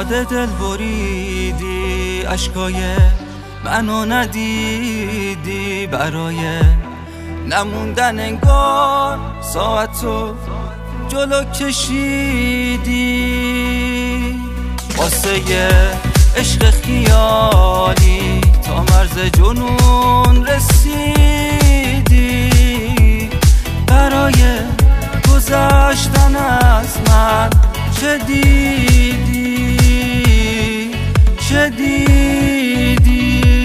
ساده دل بریدی، اشکای منو ندیدی، برای نموندن انگار ساعتو جلو کشیدی. واسه عشق خیالی تا مرز جنون رسیدی، برای گذشتن از من چه دیدی، چه دیدی؟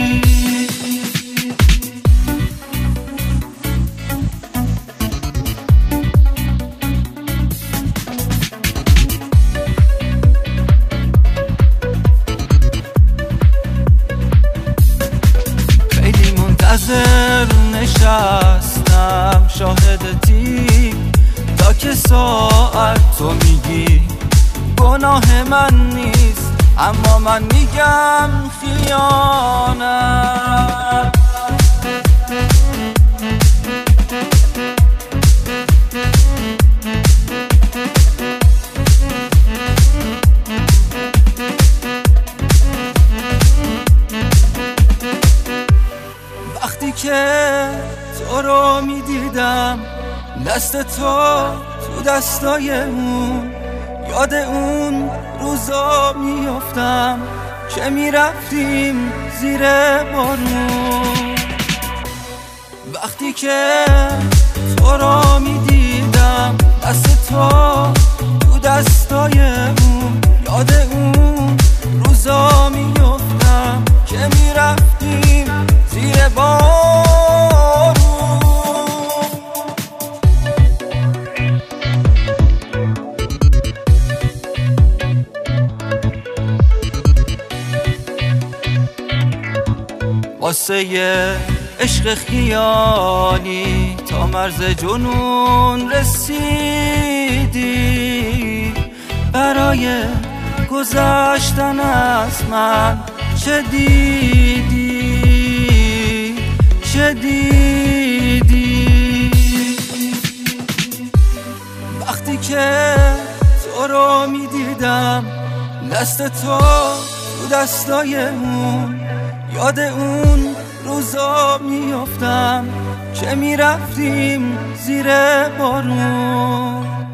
خیلی منتظر نشستم شاهد تیک تا که ساعت تو میگی گناه من نیست، اما من میگم خیانت. وقتی که تو رو میدیدم دست تو دستای اون، یاد اون روزا میافتم که میرفتیم زیر بارون. وقتی که تو رو میدیدم دست تو دستای اون، یاد اون روزا میافتم که میرفتیم زیر بارون. واسه عشق خیالی تا مرز جنون رسیدی، برای گذشتن از من چه دیدی، چه دیدی؟ وقتی که تو رو میدیدم دست تو دستای اون، یاد اون روزا میافتم که میرفتیم زیر بارون.